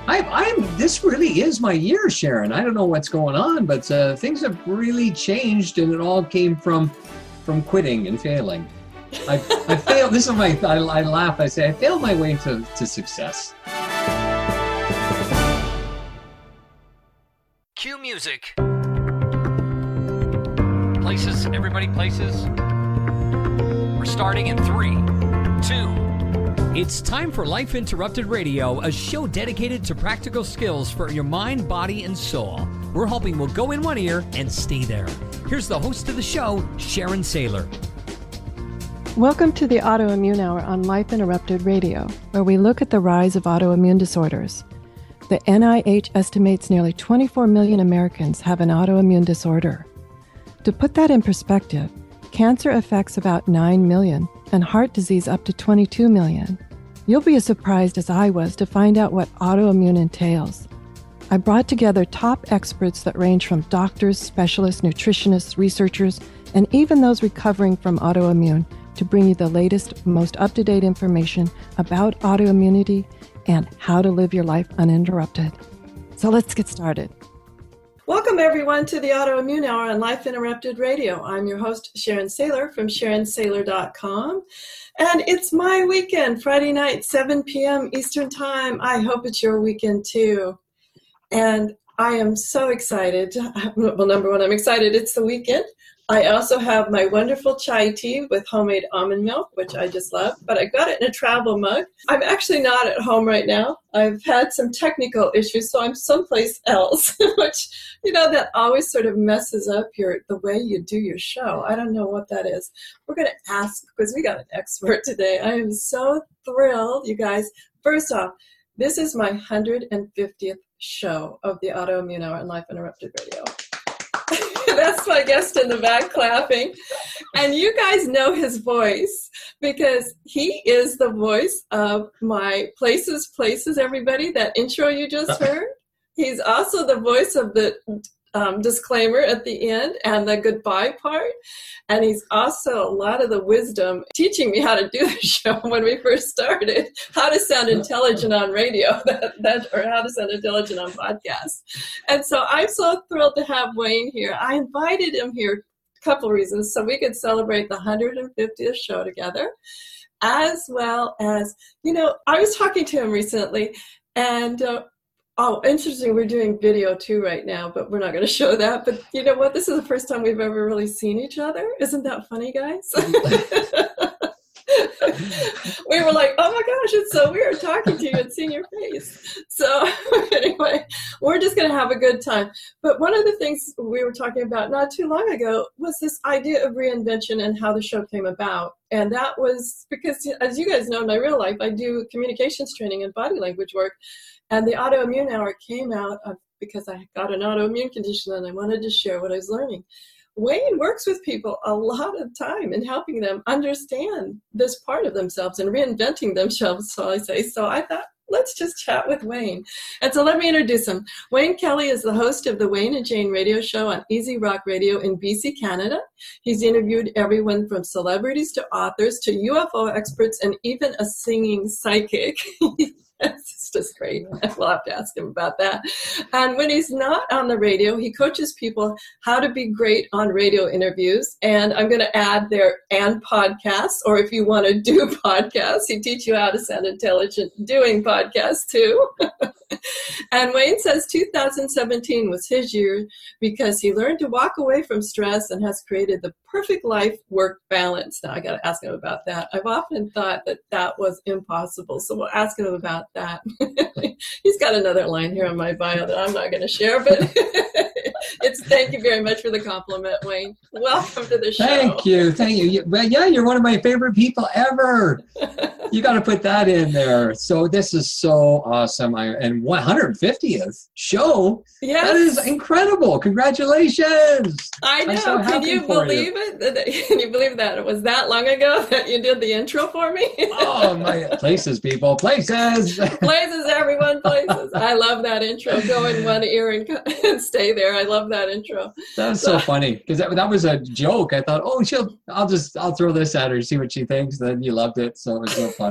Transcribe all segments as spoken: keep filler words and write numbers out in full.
I, I'm. This really is my year, Sharon. I don't know what's going on, but uh, things have really changed, and it all came from from quitting and failing. I, I failed. This is my. I, I laugh. I say I failed my way to, to success. Cue music. Places. Everybody, places. We're starting in three, two. It's time for Life Interrupted Radio, a show dedicated to practical skills for your mind, body, and soul. We're hoping we'll go in one ear and stay there. Here's the host of the show, Sharon Saylor. Welcome to the Autoimmune Hour on Life Interrupted Radio, where we look at the rise of autoimmune disorders. The N I H estimates nearly twenty-four million Americans have an autoimmune disorder. To put that in perspective, cancer affects about nine million and heart disease up to twenty-two million. You'll be as surprised as I was to find out what autoimmune entails. I brought together top experts that range from doctors, specialists, nutritionists, researchers, and even those recovering from autoimmune to bring you the latest, most up-to-date information about autoimmunity and how to live your life uninterrupted. So let's get started. Welcome, everyone, to the Autoimmune Hour on Life Interrupted Radio. I'm your host, Sharon Saylor from Sharon Saylor dot com. And it's my weekend, Friday night, seven p.m. Eastern Time. I hope it's your weekend, too. And I am so excited. Well, number one, I'm excited it's the weekend. I also have my wonderful chai tea with homemade almond milk, which I just love, but I got it in a travel mug. I'm actually not at home right now. I've had some technical issues, so I'm someplace else, which, you know, that always sort of messes up your the way you do your show. I don't know what that is. We're going to ask, because we got an expert today. I am so thrilled, you guys. First off, this is my one hundred fiftieth show of the Autoimmune Hour on Life Interrupted Radio. That's my guest in the back clapping. And you guys know his voice because he is the voice of my Places, Places, everybody, that intro you just heard. He's also the voice of the um, disclaimer at the end and the goodbye part. And he's also a lot of the wisdom teaching me how to do the show when we first started, how to sound intelligent on radio that, that or how to sound intelligent on podcasts. And so I'm so thrilled to have Wayne here. I invited him here a couple reasons, so we could celebrate the one hundred fiftieth show together, as well as, you know, I was talking to him recently, and uh, oh, interesting. We're doing video too right now, but we're not going to show that. But you know what? This is the first time we've ever really seen each other. Isn't that funny, guys? We were like, oh my gosh, it's so weird talking to you and seeing your face. So anyway, we're just going to have a good time. But one of the things we were talking about not too long ago was this idea of reinvention and how the show came about. And that was because, as you guys know, in my real life, I do communications training and body language work. And the Autoimmune Hour came out of, because I got an autoimmune condition and I wanted to share what I was learning. Wayne works with people a lot of time in helping them understand this part of themselves and reinventing themselves, so I say. So I thought, let's just chat with Wayne. And so let me introduce him. Wayne Kelly is the host of the Wayne and Jane radio show on Easy Rock Radio in B C, Canada. He's interviewed everyone from celebrities to authors to U F O experts and even a singing psychic. It's just great. We'll have to ask him about that. And when he's not on the radio, he coaches people how to be great on radio interviews. And I'm going to add there and podcasts, or if you want to do podcasts, he teaches you how to sound intelligent doing podcasts too. And Wayne says two thousand seventeen was his year because he learned to walk away from stress and has created the perfect life-work balance. Now, I got to ask him about that. I've often thought that that was impossible, so we'll ask him about that. He's got another line here on my bio that I'm not going to share, but it's thank you very much for the compliment, Wayne. Welcome to the show. Thank you. Thank you. you well, yeah, you're one of my favorite people ever. You got to put that in there. So this is so awesome. I, and one hundred fiftieth show. Yes. That is incredible. Congratulations. I know. So Can you believe you. it? Can you believe that it was that long ago that you did the intro for me? Oh, my places, people. Places. Places, everyone, places. I love that intro. Go in one ear and, and stay there. I love that intro. That was so, so funny because that, that was a joke. I thought, oh, she'll, I'll just, I'll throw this at her, see what she thinks. Then you loved it. So it was so funny.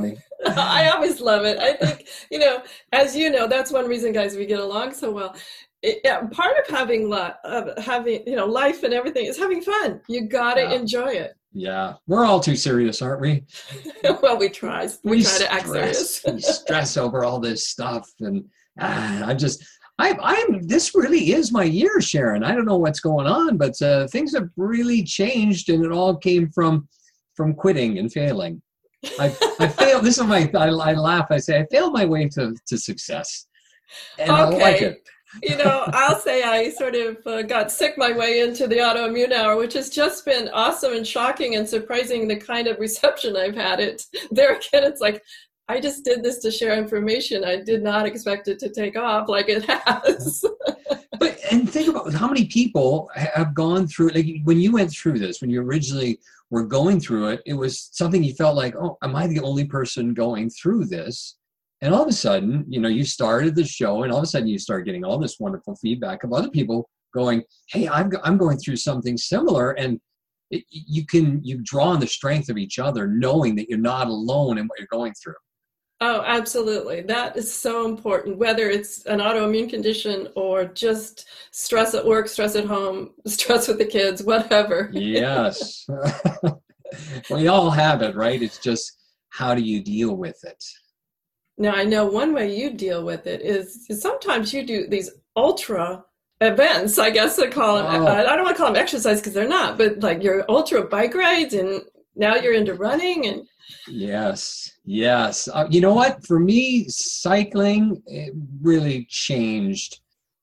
I always love it. I think, you know, as you know, that's one reason, guys, we get along so well. It, yeah, part of having li- of having, you know, life and everything is having fun. You got to Yeah. enjoy it. Yeah, we're all too serious, aren't we? Well, we try. We, We try to act stress, serious. we stress over all this stuff, and ah, I'm just, I, I'm. This really is my year, Sharon. I don't know what's going on, but uh, things have really changed, and it all came from from quitting and failing. I, I failed. This is my. I, I laugh. I say I failed my way to to success, and I Okay. like it. You know, I'll say I sort of uh, got sick my way into the autoimmune hour, which has just been awesome and shocking and surprising, the kind of reception I've had. It there again, it's like, I just did this to share information. I did not expect it to take off like it has. But and think about how many people have gone through, like when you went through this, when you originally were going through it, it was something you felt like, oh, am I the only person going through this? And all of a sudden, you know, you started the show, and all of a sudden you start getting all this wonderful feedback of other people going, hey, I'm, I'm going through something similar. And it, you can, you draw on the strength of each other, knowing that you're not alone in what you're going through. Oh, absolutely. That is so important, whether it's an autoimmune condition or just stress at work, stress at home, stress with the kids, whatever. Yes. We all have it, right? It's just, how do you deal with it? Now, I know one way you deal with it is, is sometimes you do these ultra events, I guess I call them. Oh. I don't want to call them exercise because they're not, but like your ultra bike rides, and now you're into running. And Yes, yes. Uh, you know what? For me, cycling, it really changed.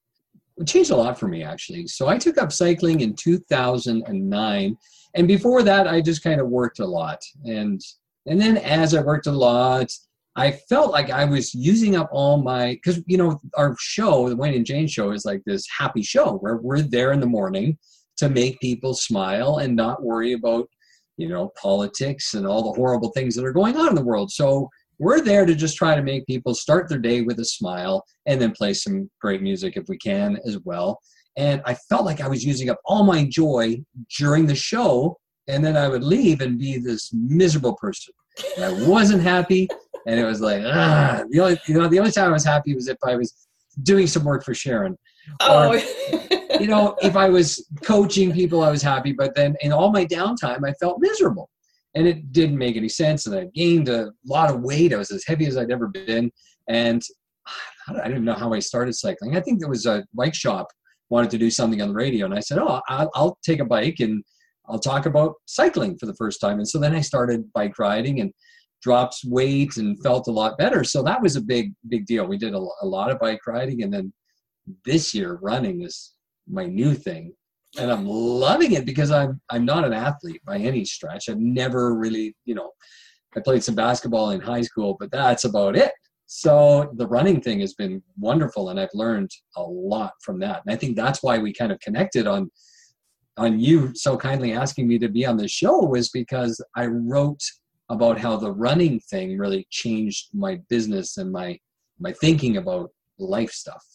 It changed a lot for me, actually. So I took up cycling in two thousand nine. And before that, I just kind of worked a lot. And and then as I worked a lot, I felt like I was using up all my, because, you know, our show, the Wayne and Jane show, is like this happy show where we're there in the morning to make people smile and not worry about, you know, politics and all the horrible things that are going on in the world. So we're there to just try to make people start their day with a smile, and then play some great music if we can as well. And I felt like I was using up all my joy during the show, and then I would leave and be this miserable person. And I wasn't happy. And it was like, ah, the only, you know, the only time I was happy was if I was doing some work for Sharon. oh, Or, you know, if I was coaching people, I was happy. But then in all my downtime, I felt miserable. And it didn't make any sense. And I gained a lot of weight. I was as heavy as I'd ever been. And I don't even know how I started cycling. I think there was a bike shop wanted to do something on the radio. And I said, oh, I'll, I'll take a bike and I'll talk about cycling for the first time. And so then I started bike riding and dropped weight and felt a lot better. So that was a big, big deal. We did a, a lot of bike riding. And then this year, running is my new thing. And I'm loving it because I'm I'm not an athlete by any stretch. I've never really, you know, I played some basketball in high school, but that's about it. So the running thing has been wonderful, and I've learned a lot from that. And I think that's why we kind of connected on on you so kindly asking me to be on the show, was because I wrote about how the running thing really changed my business and my my thinking about life stuff.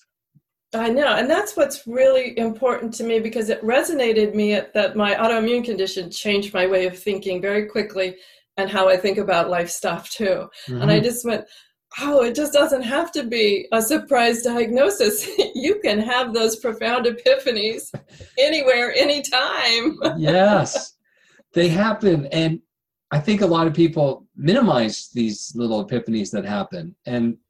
I know. And that's what's really important to me, because it resonated me at, that my autoimmune condition changed my way of thinking very quickly, and how I think about life stuff too. Mm-hmm. And I just went, oh, it just doesn't have to be a surprise diagnosis. You can have those profound epiphanies anywhere, anytime. Yes, they happen. And I think a lot of people minimize these little epiphanies that happen. And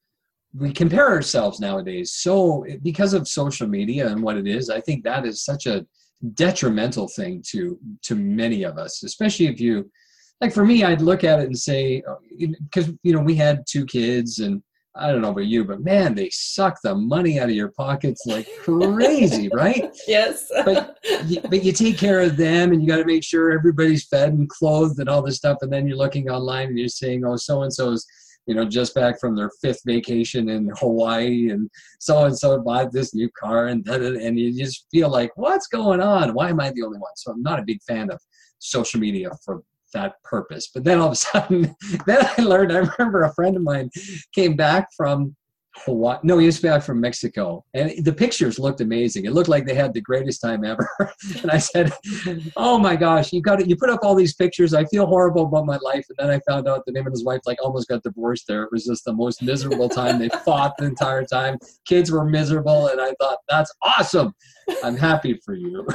we compare ourselves nowadays. So because of social media and what it is, I think that is such a detrimental thing to, to many of us, especially if you, like for me, I'd look at it and say, because, you know, we had two kids, and I don't know about you, but man, they suck the money out of your pockets like crazy, right? Yes. But you, but you take care of them, and you got to make sure everybody's fed and clothed and all this stuff. And then you're looking online and you're saying, oh, so-and-so's, you know, just back from their fifth vacation in Hawaii, and so-and-so bought this new car, and and you just feel like, what's going on? Why am I the only one? So I'm not a big fan of social media for that purpose. But then all of a sudden, then I learned, I remember a friend of mine came back from Hawaii. No, he was back from Mexico, and the pictures looked amazing. It looked like they had the greatest time ever. And I said, "Oh my gosh, you got it! You put up all these pictures. I feel horrible about my life." And then I found out that him and his wife like almost got divorced. There, it was just the most miserable time. They fought the entire time. Kids were miserable, and I thought, "That's awesome. I'm happy for you."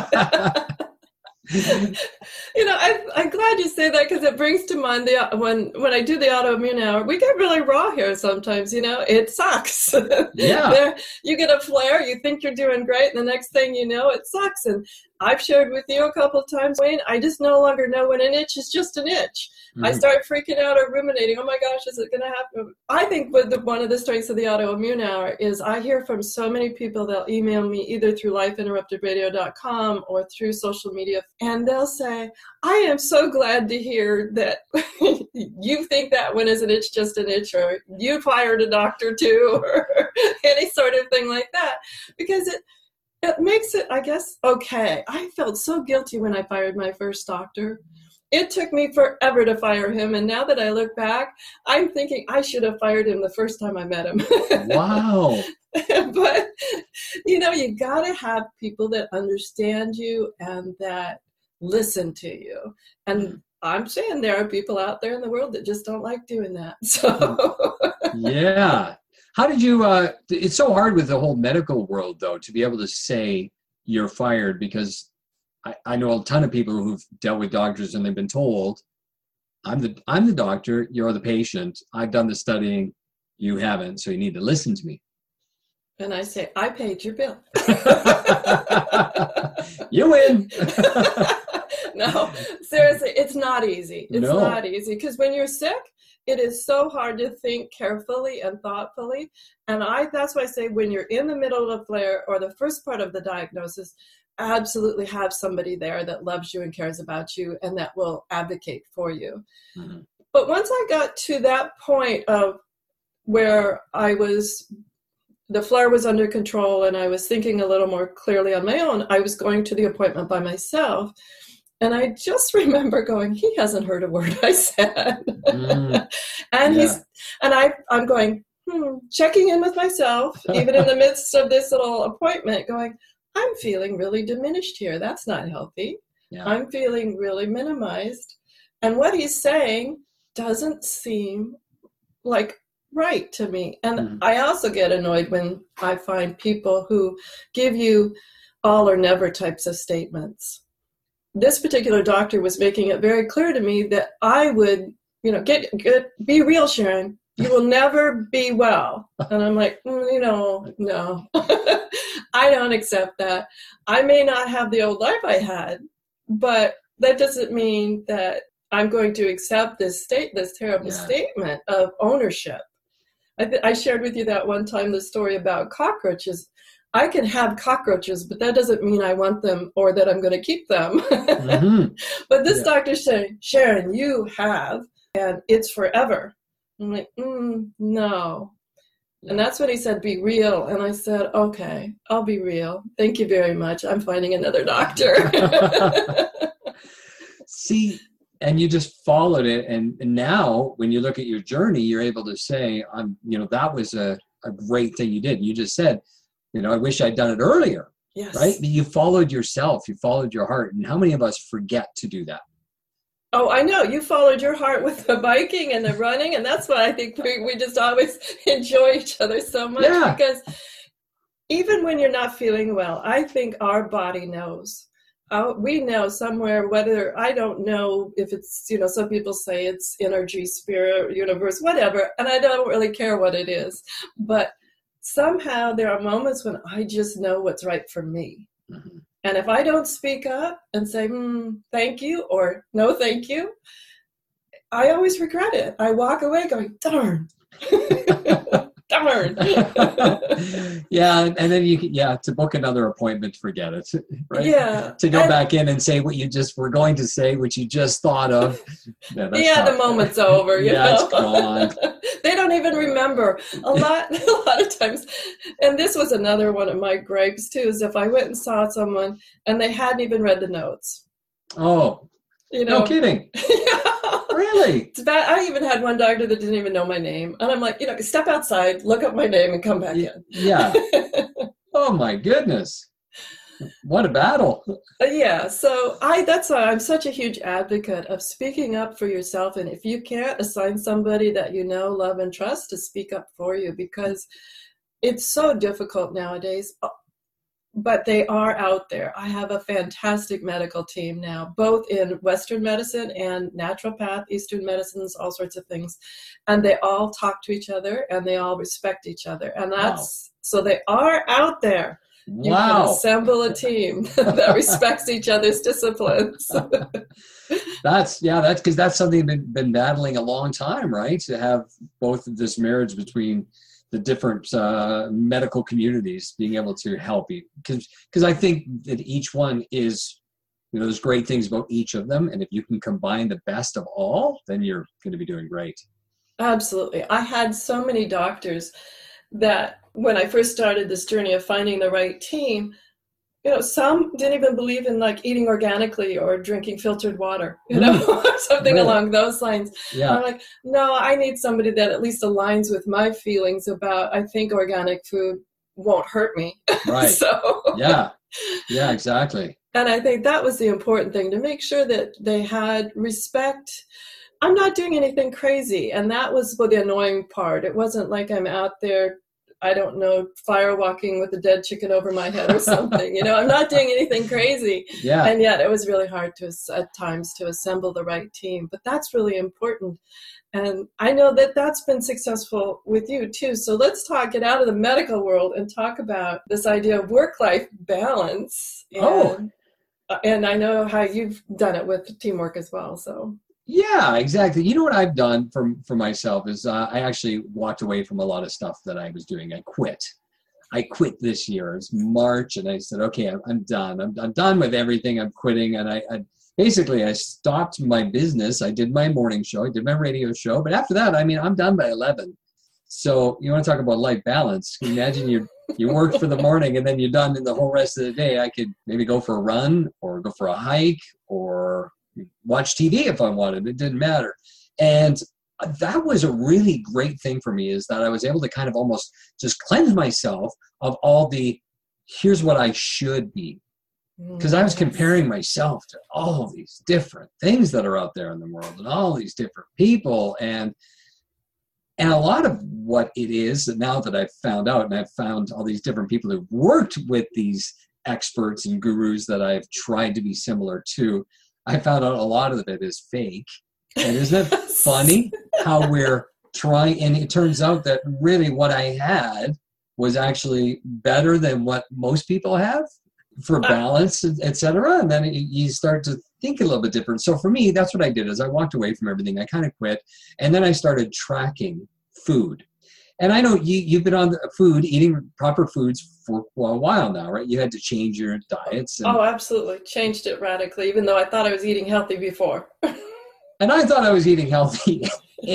You know, I, I'm glad you say that because it brings to mind the when when I do the autoimmune hour, we get really raw here sometimes. You know, it sucks. Yeah. There, you get a flare, you think you're doing great, and the next thing you know, it sucks. And I've shared with you a couple of times, Wayne, I just no longer know when an itch is just an itch. Mm-hmm. I start freaking out or ruminating. Oh my gosh, is it going to happen? I think with the, one of the strengths of the autoimmune hour is I hear from so many people. They'll email me either through life interrupted radio dot com or through social media, and they'll say, I am so glad to hear that you think that one is an itch, just an itch, or you fired a doctor too, or any sort of thing like that, because it it makes it, I guess, okay. I felt so guilty when I fired my first doctor. It took me forever to fire him, and now that I look back, I'm thinking I should have fired him the first time I met him. Wow. But, you know, you got to have people that understand you and that listen to you. And I'm saying there are people out there in the world that just don't like doing that. So yeah. How did you, uh, it's so hard with the whole medical world, though, to be able to say you're fired, because I, I know a ton of people who've dealt with doctors and they've been told, I'm the, I'm the doctor, you're the patient, I've done the studying, you haven't, so you need to listen to me. And I say, I paid your bill. You win. No, seriously, it's not easy. It's No. not easy because when you're sick, it is so hard to think carefully and thoughtfully. And I that's why I say when you're in the middle of a flare or the first part of the diagnosis, absolutely have somebody there that loves you and cares about you and that will advocate for you. Mm-hmm. But once I got to that point of where I was, the flare was under control and I was thinking a little more clearly on my own, I was going to the appointment by myself. And I just remember going, he hasn't heard a word I said. Mm, and yeah. he's, and I, I'm going, hmm, checking in with myself, even in the midst of this little appointment, going, I'm feeling really diminished here. That's not healthy. Yeah. I'm feeling really minimized. And what he's saying doesn't seem like right to me. And mm. I also get annoyed when I find people who give you all or never types of statements. This particular doctor was making it very clear to me that I would, you know, get, get be real, Sharon. You will never be well. And I'm like, mm, you know, no, I don't accept that. I may not have the old life I had, but that doesn't mean that I'm going to accept this state, this terrible yeah. statement of ownership. I, th- I shared with you that one time the story about cockroaches. I can have cockroaches, but that doesn't mean I want them or that I'm going to keep them. Mm-hmm. But this yeah. doctor's saying, Sharon, you have, and it's forever. I'm like, mm, no. Yeah. And that's when he said, be real. And I said, okay, I'll be real. Thank you very much. I'm finding another doctor. See, and you just followed it. And, and now when you look at your journey, you're able to say, I'm, you know, that was a, a great thing you did. You just said, you know, I wish I'd done it earlier, yes. right? You followed yourself, you followed your heart. And how many of us forget to do that? Oh, I know. You followed your heart with the biking and the running. And that's why I think we, we just always enjoy each other so much. Yeah. Because even when you're not feeling well, I think our body knows. Uh, we know somewhere, whether, I don't know if it's, you know, some people say it's energy, spirit, universe, whatever. And I don't really care what it is. But somehow there are moments when I just know what's right for me. Mm-hmm. And if I don't speak up and say, mm, thank you, or no, thank you, I always regret it. I walk away going, darn, darn. Yeah. And then you can, yeah, to book another appointment, forget it. Right? Yeah. To go and, back in and say what you just were going to say, what you just thought of. Yeah, yeah the moment's over. You yeah, know? It's gone. They don't even remember a lot, a lot of times. And this was another one of my gripes too, is if I went and saw someone and they hadn't even read the notes. Oh, you know, no kidding. Yeah. Really? It's bad. I even had one doctor that didn't even know my name. And I'm like, you know, step outside, look up my name, and come back Y- in. Yeah. Oh, my goodness. What a battle. Yeah, so I that's why I'm such a huge advocate of speaking up for yourself. And if you can't, assign somebody that you know, love, and trust to speak up for you, because it's so difficult nowadays. But they are out there. I have a fantastic medical team now, both in Western medicine and naturopath, Eastern medicines, all sorts of things. And they all talk to each other and they all respect each other. And that's, wow. So they are out there. You wow. can assemble a team that respects each other's disciplines. That's, yeah, that's because that's something you've been, been battling a long time, right? To have both of this marriage between the different uh, medical communities being able to help you. Because because I think that each one is, you know, there's great things about each of them. And if you can combine the best of all, then you're going to be doing great. Absolutely. I had so many doctors that when I first started this journey of finding the right team, you know, some didn't even believe in like eating organically or drinking filtered water, you know, mm. or something really? Along those lines. Yeah. I'm like, no, I need somebody that at least aligns with my feelings about, I think organic food won't hurt me. Right. So yeah. Yeah, exactly. And I think that was the important thing, to make sure that they had respect. I'm not doing anything crazy. And that was the annoying part. It wasn't like I'm out there, I don't know, firewalking with a dead chicken over my head or something. You know, I'm not doing anything crazy. Yeah. And yet it was really hard to, at times, to assemble the right team. But that's really important. And I know that that's been successful with you too. So let's talk, get out of the medical world and talk about this idea of work-life balance. And, oh. And I know how you've done it with teamwork as well. So. Yeah, exactly. You know what I've done for for myself is uh, I actually walked away from a lot of stuff that I was doing. I quit. I quit this year. It's March, and I said, okay, I'm, I'm done. I'm, I'm done with everything. I'm quitting. And I, I basically, I stopped my business. I did my morning show. I did my radio show. But after that, I mean, I'm done by eleven. So you want to talk about life balance. Imagine you you work for the morning and then you're done in the whole rest of the day. I could maybe go for a run or go for a hike or watch T V if I wanted. It didn't matter. And that was a really great thing for me, is that I was able to kind of almost just cleanse myself of all the, here's what I should be. Because I was comparing myself to all these different things that are out there in the world and all these different people. And and a lot of what it is, now that I've found out, and I've found all these different people who've worked with these experts and gurus that I've tried to be similar to, I found out a lot of it is fake. And isn't it funny how we're trying? And it turns out that really what I had was actually better than what most people have for balance, et cetera. And then you start to think a little bit different. So for me, that's what I did, is I walked away from everything. I kind of quit. And then I started tracking food. And I know you, you've been on the food, eating proper foods for a while now, right? You had to change your diets. And, oh, absolutely. Changed it radically, even though I thought I was eating healthy before. And I thought I was eating healthy-ish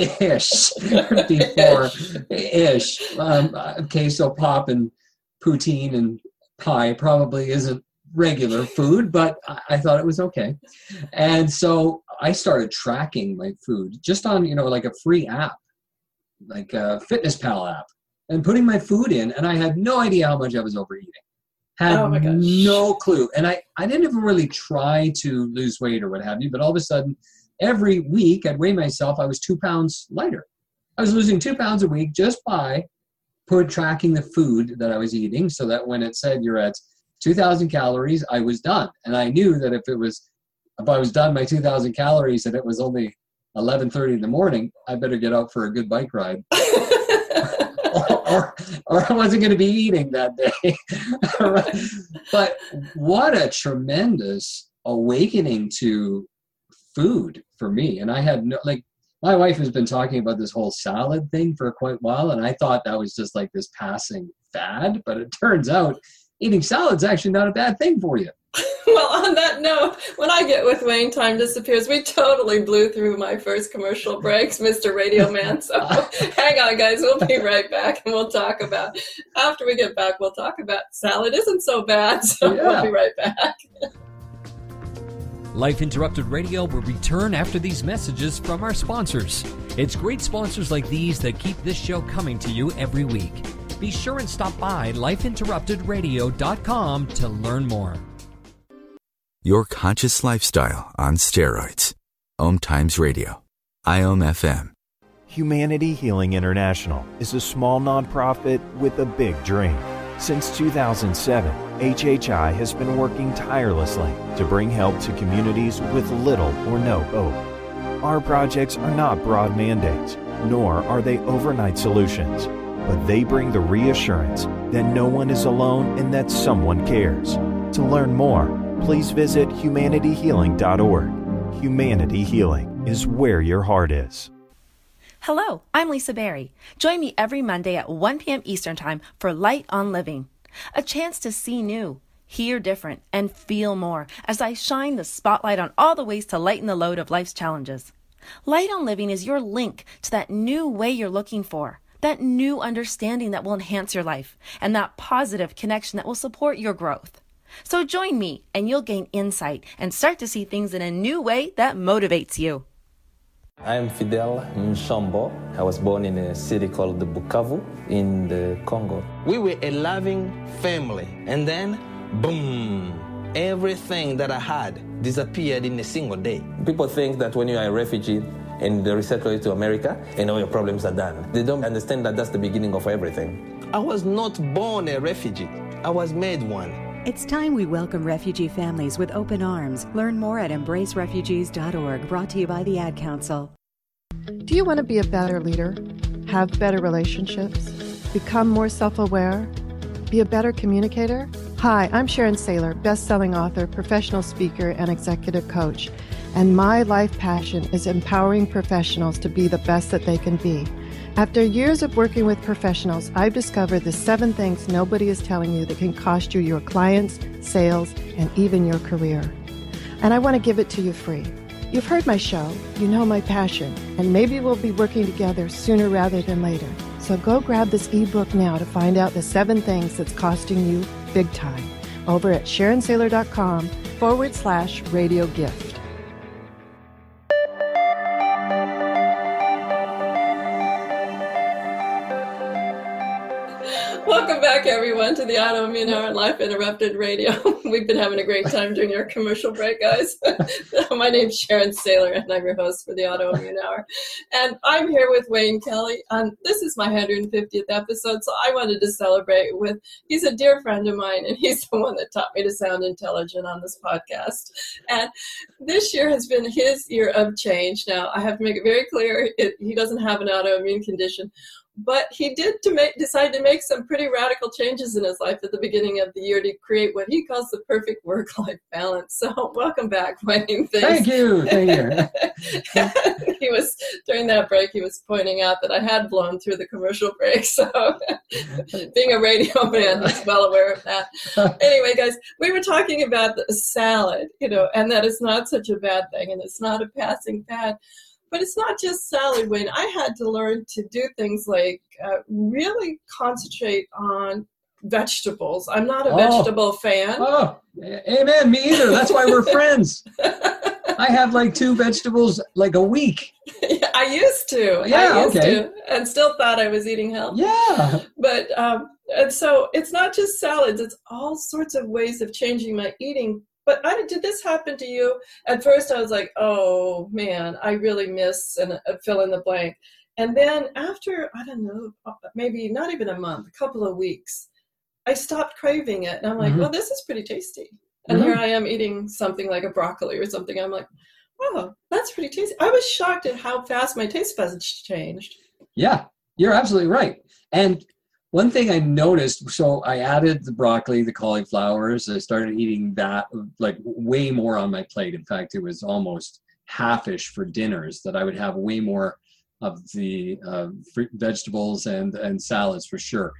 before, ish. Um, okay, so pop and poutine and pie probably isn't regular food, but I, I thought it was okay. And so I started tracking my food just on, you know, like a free app, like a FitnessPal app, and putting my food in, and I had no idea how much I was overeating. Had oh my gosh. no clue. And I, I didn't even really try to lose weight or what have you, but all of a sudden, every week I'd weigh myself, I was two pounds lighter. I was losing two pounds a week just by put tracking the food that I was eating, so that when it said you're at two thousand calories, I was done. And I knew that if it was, if I was done by two thousand calories and it was only eleven thirty in the morning, I better get out for a good bike ride. or, or, or I wasn't going to be eating that day. But what a tremendous awakening to food for me. And I had no, like, my wife has been talking about this whole salad thing for quite a while, and I thought that was just like this passing fad, but it turns out eating salad's actually not a bad thing for you. Well, on that note, when I get with Wayne, time disappears. We totally blew through my first commercial breaks, Mister Radio Man. So hang on, guys. We'll be right back, and we'll talk about, after we get back, we'll talk about salad isn't so bad. So yeah. We'll be right back. Life Interrupted Radio will return after these messages from our sponsors. It's great sponsors like these that keep this show coming to you every week. Be sure and stop by life interrupted radio dot com to learn more. Your conscious lifestyle on steroids. Om Times Radio. I O M F M. Humanity Healing International is a small nonprofit with a big dream. Since two thousand seven, H H I has been working tirelessly to bring help to communities with little or no hope. Our projects are not broad mandates, nor are they overnight solutions, but they bring the reassurance that no one is alone and that someone cares. To learn more, please visit humanity healing dot org. Humanity Healing is where your heart is. Hello, I'm Lisa Berry. Join me every Monday at one p.m. Eastern Time for Light on Living, a chance to see new, hear different, and feel more as I shine the spotlight on all the ways to lighten the load of life's challenges. Light on Living is your link to that new way you're looking for, that new understanding that will enhance your life, and that positive connection that will support your growth. So join me and you'll gain insight and start to see things in a new way that motivates you. I am Fidel Mshombo. I was born in a city called the Bukavu in the Congo. We were a loving family, and then, boom, everything that I had disappeared in a single day. People think that when you are a refugee and they resettle you to America, and all your problems are done. They don't understand that that's the beginning of everything. I was not born a refugee. I was made one. It's time we welcome refugee families with open arms. Learn more at embrace refugees dot org, brought to you by the Ad Council. Do you want to be a better leader? Have better relationships? Become more self-aware? Be a better communicator? Hi, I'm Sharon Saylor, best-selling author, professional speaker, and executive coach. And my life passion is empowering professionals to be the best that they can be. After years of working with professionals, I've discovered the seven things nobody is telling you that can cost you your clients, sales, and even your career. And I want to give it to you free. You've heard my show, you know my passion, and maybe we'll be working together sooner rather than later. So go grab this ebook now to find out the seven things that's costing you big time over at sharon saylor dot com forward slash radio gift. Welcome back, everyone, to the Autoimmune Hour on Life Interrupted Radio. We've been having a great time during our commercial break, guys. My name's Sharon Saylor, and I'm your host for the Autoimmune Hour. And I'm here with Wayne Kelly. And this is my one hundred fiftieth episode, so I wanted to celebrate with, he's a dear friend of mine, and he's the one that taught me to sound intelligent on this podcast. And this year has been his year of change. Now, I have to make it very clear, it, he doesn't have an autoimmune condition. But he did to make, decide to make some pretty radical changes in his life at the beginning of the year to create what he calls the perfect work-life balance. So welcome back, Wayne. Thank you. Thank you. He was, during that break, he was pointing out that I had blown through the commercial break. So being a radio man, he's well aware of that. Anyway, guys, we were talking about the salad, you know, and that it's not such a bad thing and it's not a passing fad. But it's not just salad, Wayne. I had to learn to do things like uh, really concentrate on vegetables. I'm not a oh. vegetable fan. Oh, amen. Me either. That's why we're friends. I have like two vegetables like a week. Yeah, I used to. Yeah, I used okay. to, and still thought I was eating healthy. Yeah. But um, and so it's not just salads. It's all sorts of ways of changing my eating. But I, did this happen to you? At first I was like, oh, man, I really miss and uh, fill in the blank. And then after, I don't know, maybe not even a month, a couple of weeks, I stopped craving it. And I'm like, mm-hmm. well, this is pretty tasty. And mm-hmm. here I am eating something like a broccoli or something. I'm like, wow, that's pretty tasty. I was shocked at how fast my taste buds changed. Yeah, you're absolutely right. And one thing I noticed, so I added the broccoli, the cauliflowers. I started eating that like way more on my plate. In fact, it was almost half-ish for dinners that I would have way more of the uh, fruit, vegetables and, and salads for sure.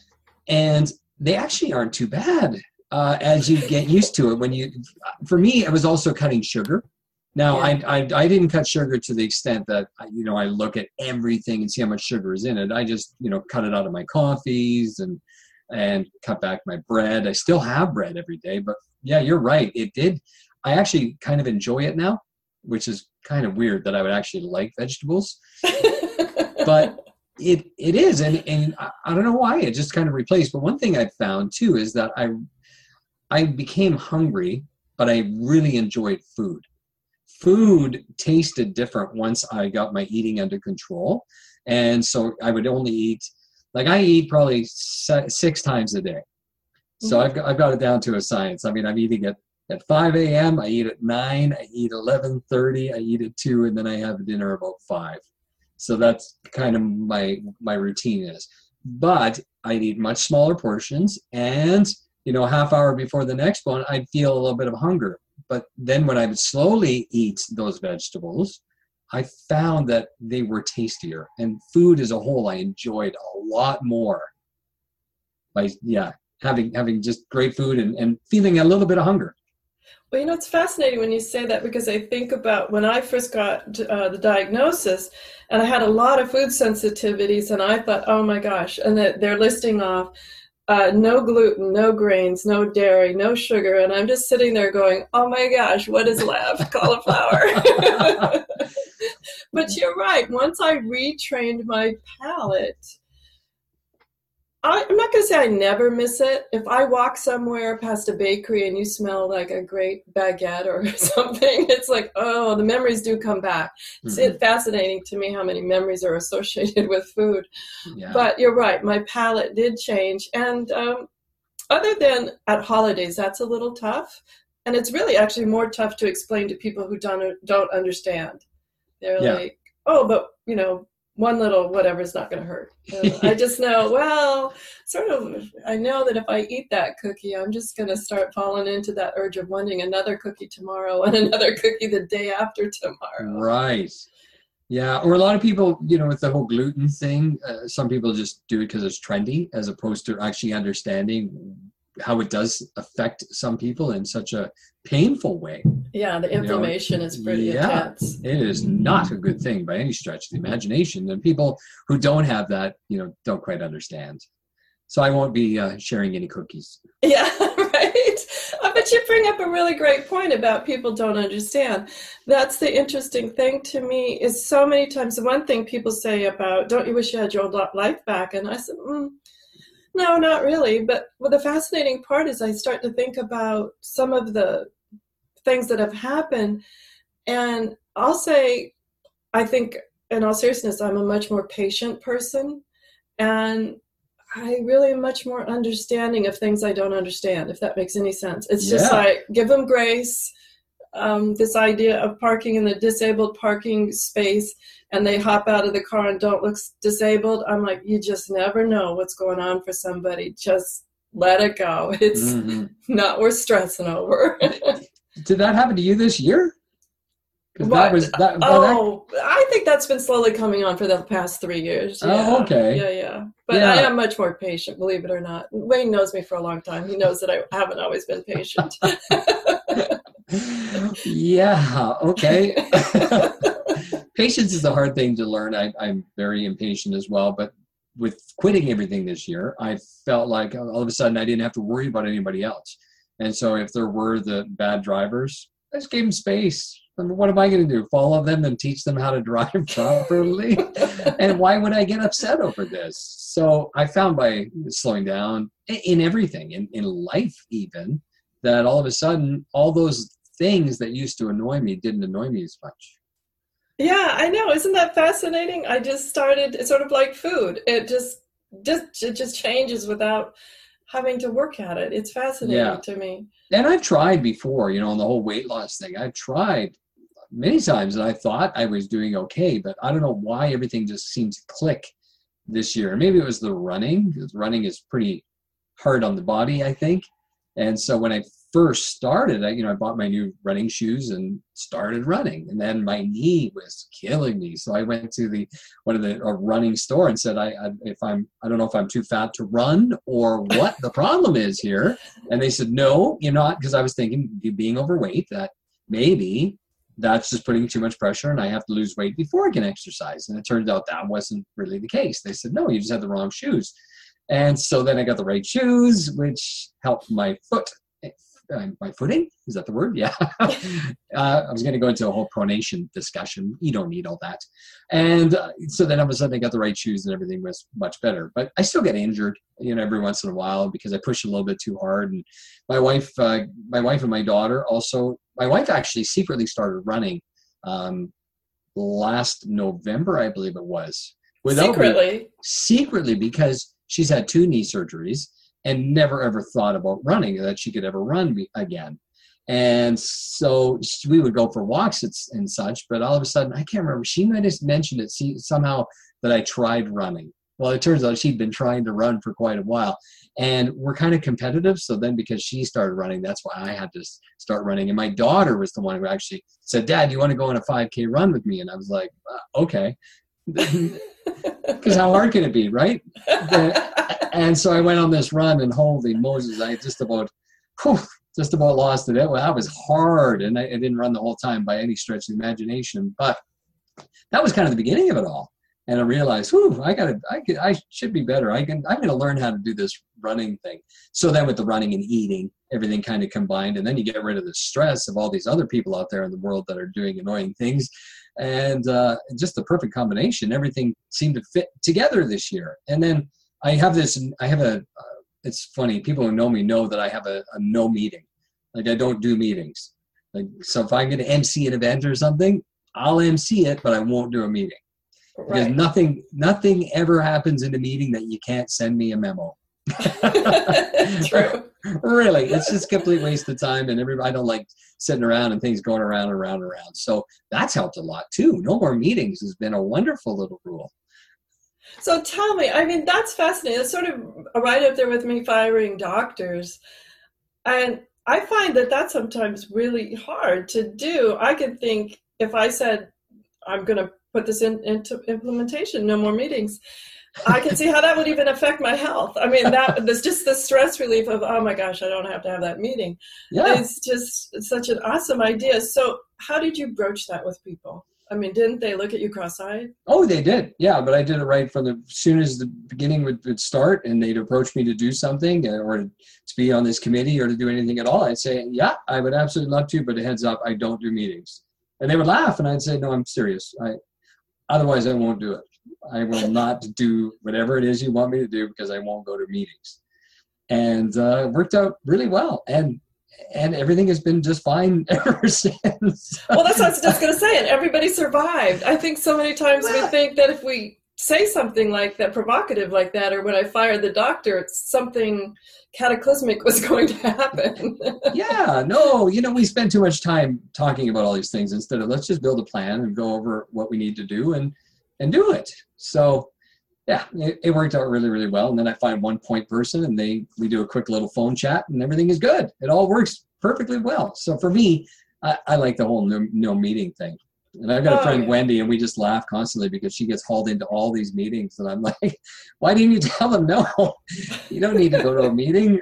And they actually aren't too bad uh, as you get used to it. When you, for me, it was also cutting sugar. Now, yeah. I, I I didn't cut sugar to the extent that, you know, I look at everything and see how much sugar is in it. I just, you know, cut it out of my coffees and and cut back my bread. I still have bread every day, but yeah, you're right. It did. I actually kind of enjoy it now, which is kind of weird that I would actually like vegetables. But it it is, and, and I don't know why, it just kind of replaced. But one thing I found too is that I I became hungry, but I really enjoyed food. Food tasted different once I got my eating under control. And so I would only eat, like I eat probably six times a day. So mm-hmm. I've got, I've got it down to a science. I mean, I'm eating at, at five a.m., I eat at nine, I eat eleven thirty, I eat at two, and then I have dinner about five. So that's kind of my my routine is. But I'd eat much smaller portions, and, you know, a half hour before the next one, I'd feel a little bit of hunger. But then when I would slowly eat those vegetables, I found that they were tastier. And food as a whole, I enjoyed a lot more by, yeah, having having just great food and, and feeling a little bit of hunger. Well, you know, it's fascinating when you say that, because I think about when I first got uh, the diagnosis, and I had a lot of food sensitivities, and I thought, oh my gosh, and that they're listing off uh, no gluten, no grains, no dairy, no sugar, and I'm just sitting there going, oh my gosh, what is left? Cauliflower. But you're right. Once I retrained my palate, I, I'm not going to say I never miss it. If I walk somewhere past a bakery and you smell like a great baguette or something, it's like, oh, the memories do come back. Mm-hmm. It's fascinating to me how many memories are associated with food. Yeah. But you're right. My palate did change. And um, other than at holidays, that's a little tough. And it's really actually more tough to explain to people who don't, don't understand. They're yeah. like, oh, but, you know, one little whatever is not going to hurt. Uh, I just know, well, sort of, I know that if I eat that cookie, I'm just going to start falling into that urge of wanting another cookie tomorrow and another cookie the day after tomorrow. Right. Yeah. Or a lot of people, you know, with the whole gluten thing, uh, some people just do it because it's trendy, as opposed to actually understanding how it does affect some people in such a painful way. Yeah, the inflammation you know, is pretty yeah, intense. It is not a good thing by any stretch of the imagination. And people who don't have that, you know, don't quite understand. So I won't be uh, sharing any cookies. Yeah, right. Uh, but you bring up a really great point about people don't understand. That's the interesting thing to me, is so many times the one thing people say about, don't you wish you had your old life back? And I said, mm, no, not really. But well, the fascinating part is I start to think about some of the things that have happened. And I'll say, I think in all seriousness, I'm a much more patient person. And I really am much more understanding of things I don't understand, if that makes any sense. It's just yeah. like, give them grace. Um, this idea of parking in the disabled parking space, and they hop out of the car and don't look disabled. I'm like, you just never know what's going on for somebody. Just let it go. It's mm-hmm. not worth stressing over. Did that happen to you this year? What? That was, that, oh, that... I think that's been slowly coming on for the past three years. Yeah. Oh, okay. Yeah, yeah. But yeah. I am much more patient, believe it or not. Wayne knows me for a long time. He knows that I haven't always been patient. Yeah, okay. Patience is a hard thing to learn. I, I'm very impatient as well. But with quitting everything this year, I felt like all of a sudden I didn't have to worry about anybody else. And so if there were the bad drivers, I just gave them space. I mean, what am I going to do? Follow them and teach them how to drive properly? And why would I get upset over this? So I found by slowing down in everything, in, in life even, that all of a sudden, all those things that used to annoy me didn't annoy me as much. Yeah, I know. Isn't that fascinating? I just started, it's sort of like food. It just, just, it just changes without having to work at it. It's fascinating yeah. to me. And I've tried before, you know, on the whole weight loss thing. I've tried many times and I thought I was doing okay, but I don't know why everything just seemed to click this year. Maybe it was the running, because running is pretty hard on the body, I think. And so when I first started, I, you know, I bought my new running shoes and started running, and then my knee was killing me. So I went to the one of the a running store and said, I, I if I'm, I don't know if I'm too fat to run or what the problem is here. And they said, no, you're not, because I was thinking, you being overweight, that maybe that's just putting too much pressure and I have to lose weight before I can exercise. And it turned out that wasn't really the case. They said, no, you just had the wrong shoes. And so then I got the right shoes, which helped my foot uh, my footing. Is that the word? Yeah. uh, I was going to go into a whole pronation discussion. You don't need all that. And uh, so then all of a sudden I got the right shoes and everything was much better. But I still get injured, you know, every once in a while because I push a little bit too hard. And my wife, uh, my wife and my daughter also, my wife actually secretly started running um, last November, I believe it was. Without secretly? Me, secretly, because she's had two knee surgeries and never ever thought about running, that she could ever run again. And so we would go for walks and such, but all of a sudden, I can't remember, she might have mentioned it somehow that I tried running. Well, it turns out she'd been trying to run for quite a while. And we're kind of competitive. So then because she started running, that's why I had to start running. And my daughter was the one who actually said, Dad, do you want to go on a five K run with me? And I was like, uh, okay. Because how hard can it be, right? And so I went on this run, and holy Moses, I just about, whew, just about lost it. Well, that was hard, and I, I didn't run the whole time by any stretch of the imagination. But that was kind of the beginning of it all. And I realized, whew, I got to, I could, I should be better. I can, I'm going to learn how to do this running thing. So then with the running and eating, everything kind of combined, and then you get rid of the stress of all these other people out there in the world that are doing annoying things, and uh, just the perfect combination. Everything seemed to fit together this year. And then I have this, I have a, uh, it's funny, people who know me know that I have a, a no meeting. Like I don't do meetings. Like, so if I'm going to M C an event or something, I'll M C it, but I won't do a meeting. Because Right. nothing, nothing ever happens in a meeting that you can't send me a memo. True. Really, it's just a complete waste of time, and everybody, I don't like sitting around and things going around and around and around. So that's helped a lot too. No more meetings has been a wonderful little rule. So tell me, I mean, that's fascinating. It's sort of right up there with me firing doctors. And I find that that's sometimes really hard to do. I could think if I said, I'm going to put this in, into implementation, no more meetings, I can see how that would even affect my health. I mean, that there's just the stress relief of, oh my gosh, I don't have to have that meeting. Yeah. It's just such an awesome idea. So how did you broach that with people? I mean, didn't they look at you cross-eyed? Oh, they did. Yeah, but I did it right from the as soon as the beginning would, would start, and they'd approach me to do something or to, to be on this committee or to do anything at all. I'd say, yeah, I would absolutely love to, but a heads up, I don't do meetings. And they would laugh, and I'd say, no, I'm serious. I otherwise I won't do it. I will not do whatever it is you want me to do because I won't go to meetings. And uh, it worked out really well. And and everything has been just fine ever since. Well, that's what I was just going to say. And everybody survived. I think so many times we think that if we say something like that, provocative like that, or when I fired the doctor, it's something cataclysmic was going to happen. Yeah, no, you know, we spend too much time talking about all these things instead of let's just build a plan and go over what we need to do and, and do it. So yeah, it, it worked out really, really well. And then I find one point person and they, we do a quick little phone chat and everything is good. It all works perfectly well. So for me, I, I like the whole no, no meeting thing. And I've got a Oh, friend, yeah. Wendy, and we just laugh constantly because she gets hauled into all these meetings. And I'm like, why didn't you tell them no? You don't need to go to a meeting.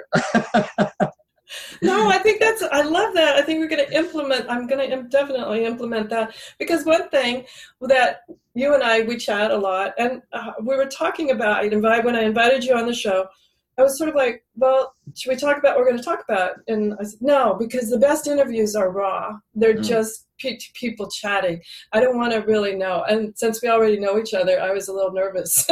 No, I think that's, I love that. I think we're going to implement, I'm going to definitely implement that, because one thing that you and I, we chat a lot, and uh, we were talking about, I invite, when I invited you on the show, I was sort of like, well, should we talk about what we're going to talk about? And I said, no, because the best interviews are raw. They're Mm. just pe- people chatting. I don't want to really know. And since we already know each other, I was a little nervous.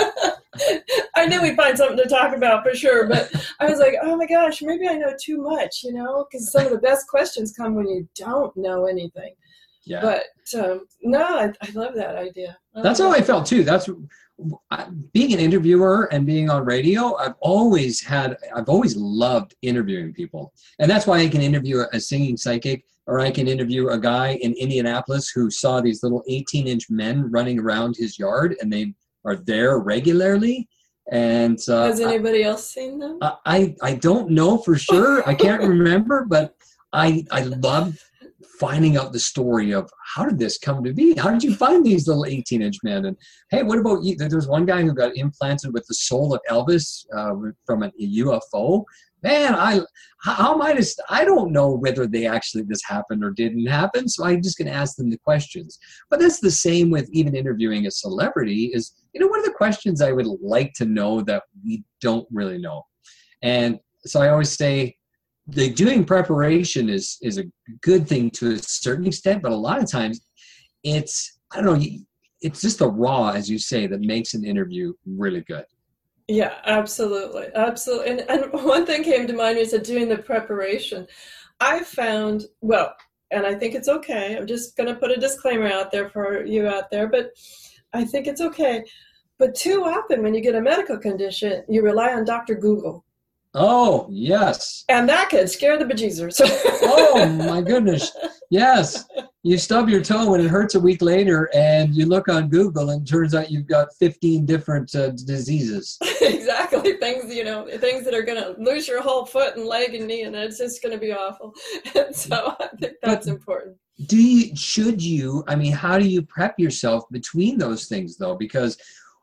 I knew we'd find something to talk about for sure, but I was like, oh my gosh, maybe I know too much, you know, because some of the best questions come when you don't know anything. Yeah. But um, no, I, I love that idea. I That's love how I that. felt too. That's I- being an interviewer and being on radio. I've always had, I've always loved interviewing people. And that's why I can interview a singing psychic, or I can interview a guy in Indianapolis who saw these little eighteen inch men running around his yard, and they are there regularly. And uh, Has anybody else seen them? I, I, I don't know for sure. I can't remember, but I, I love finding out the story of how did this come to be? How did you find these little eighteen inch men? And hey, what about you? There was one guy who got implanted with the soul of Elvis uh, from a U F O. Man, I how am I to, I don't know whether they actually this happened or didn't happen. So I'm just going to ask them the questions. But that's the same with even interviewing a celebrity. Is, you know, what are the questions I would like to know that we don't really know? And so I always say, the doing preparation is is a good thing to a certain extent, but a lot of times it's, I don't know, it's just the raw, as you say, that makes an interview really good. Yeah, absolutely. Absolutely. And, and one thing came to mind when you said doing the preparation. I found, well, and I think it's okay. I'm just going to put a disclaimer out there for you out there, but I think it's okay. But too often when you get a medical condition, you rely on Doctor Google. Oh, yes. And that could scare the bejesus. Oh, my goodness. Yes. You stub your toe and it hurts a week later, and you look on Google and it turns out you've got fifteen different uh, diseases. Exactly. Things, you know, things that are going to lose your whole foot and leg and knee, and it's just going to be awful. And so I think that's but important. Do you, should you, I mean, how do you prep yourself between those things, though? Because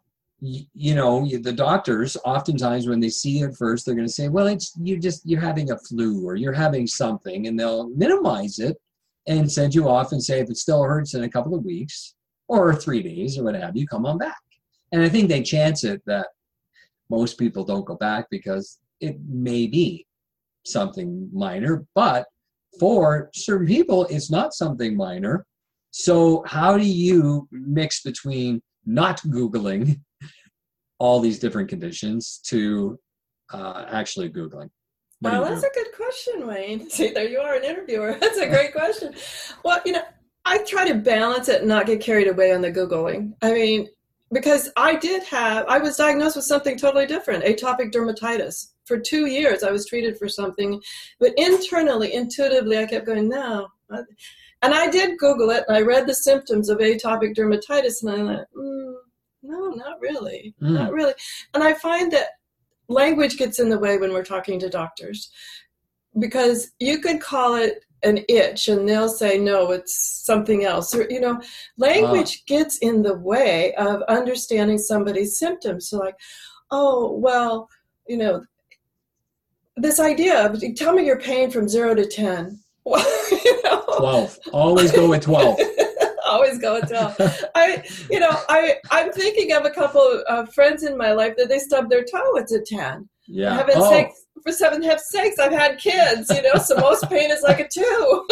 you know, the doctors, oftentimes when they see you at first, they're going to say, well, it's you just, you're having a flu or you're having something, and they'll minimize it and send you off and say, if it still hurts in a couple of weeks or three days or what have you, come on back. And I think they chance it that most people don't go back because it may be something minor, but for certain people, it's not something minor. So how do you mix between not Googling all these different conditions to uh, actually Googling? What Well, that's do? a good question, Wayne. See, there you are, an interviewer. That's a great question. Well, you know, I try to balance it and not get carried away on the Googling. I mean, because I did have, I was diagnosed with something totally different, atopic dermatitis. For two years, I was treated for something, but internally, intuitively, I kept going, no. And I did Google it, and I read the symptoms of atopic dermatitis, and I went, mm, no, not really, mm. not really. And I find that language gets in the way when we're talking to doctors, because you could call it an itch, and they'll say, no, it's something else. Or, you know, language wow. gets in the way of understanding somebody's symptoms. So like, oh, well, you know, this idea of, tell me your pain from zero to ten. You know? twelve. Always go with twelve. Always go with twelve. I, you know, I, I'm thinking of a couple of friends in my life that they stubbed their toe. It's a ten. Yeah. For heaven's oh. sake, for seven heaven's sakes, I've had kids, you know, so most pain is like a two.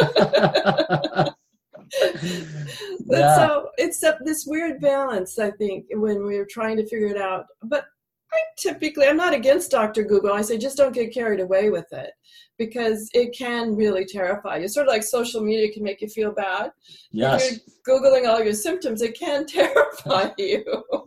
yeah. So it's a, this weird balance, I think, when we're trying to figure it out. But I typically, I'm not against Doctor Google. I say just don't get carried away with it, because it can really terrify you. Sort of like social media can make you feel bad. Yes. If you're Googling all your symptoms, it can terrify you.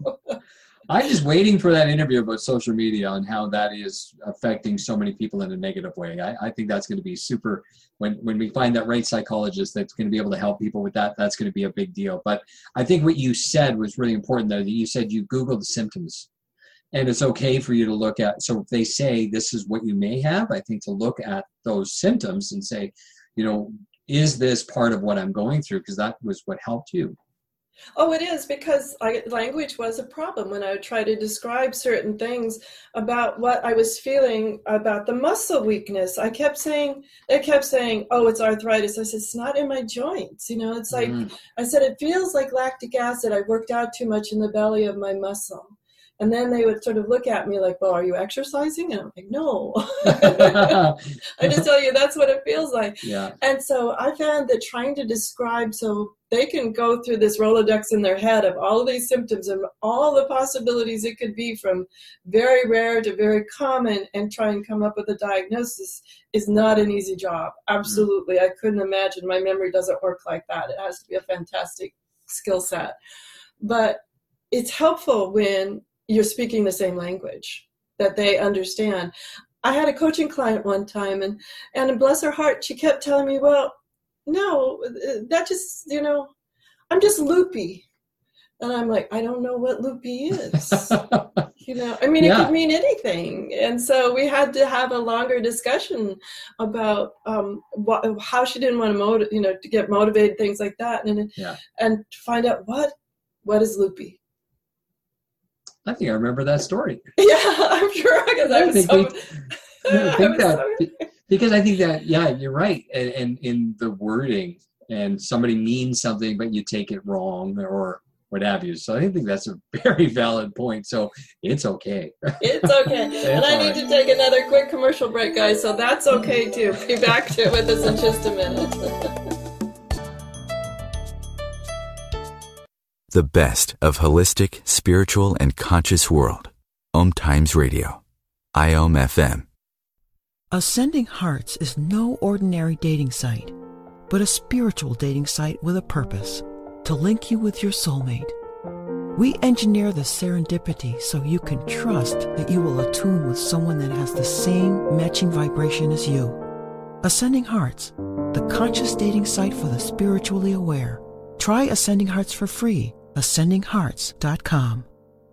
I'm just waiting for that interview about social media and how that is affecting so many people in a negative way. I, I think that's going to be super, when, when we find that right psychologist that's going to be able to help people with that, that's going to be a big deal. But I think what you said was really important, though, that you said you Google the symptoms. And it's okay for you to look at, so if they say this is what you may have, I think to look at those symptoms and say, you know, is this part of what I'm going through? Because that was what helped you. Oh, it is, because I, language was a problem when I would try to describe certain things about what I was feeling about the muscle weakness. I kept saying, they kept saying, oh, it's arthritis. I said, it's not in my joints. You know, it's like, mm. I said, it feels like lactic acid. I worked out too much in the belly of my muscle. And then they would sort of look at me like, well, are you exercising? And I'm like, no. I just tell you, that's what it feels like. Yeah. And so I found that trying to describe, so they can go through this Rolodex in their head of all of these symptoms and all the possibilities it could be, from very rare to very common, and try and come up with a diagnosis is not an easy job. Absolutely. Mm-hmm. I couldn't imagine. My memory doesn't work like that. It has to be a fantastic skill set. But it's helpful when you're speaking the same language that they understand. I had a coaching client one time, and, and bless her heart, she kept telling me, well, no, that just, you know, I'm just loopy. And I'm like, I don't know what loopy is. You know, I mean, yeah. It could mean anything. And so we had to have a longer discussion about um, what, how she didn't want to, motiv- you know, to get motivated, things like that. And, yeah. and find out what, what is loopy. I think I remember that story. Yeah, I'm sure, because I, I was so... We, I think that, because I think that, yeah, you're right. And, and in the wording, and somebody means something, but you take it wrong, or what have you. So I think that's a very valid point. So it's okay. It's okay. It's and I all need right. to take another quick commercial break, guys. So that's okay too. Be back to it with us in just a minute. The best of holistic, spiritual, and conscious world. Om Times Radio. I O M F M. Ascending Hearts is no ordinary dating site, but a spiritual dating site with a purpose, to link you with your soulmate. We engineer the serendipity so you can trust that you will attune with someone that has the same matching vibration as you. Ascending Hearts, the conscious dating site for the spiritually aware. Try Ascending Hearts for free. ascending hearts dot com.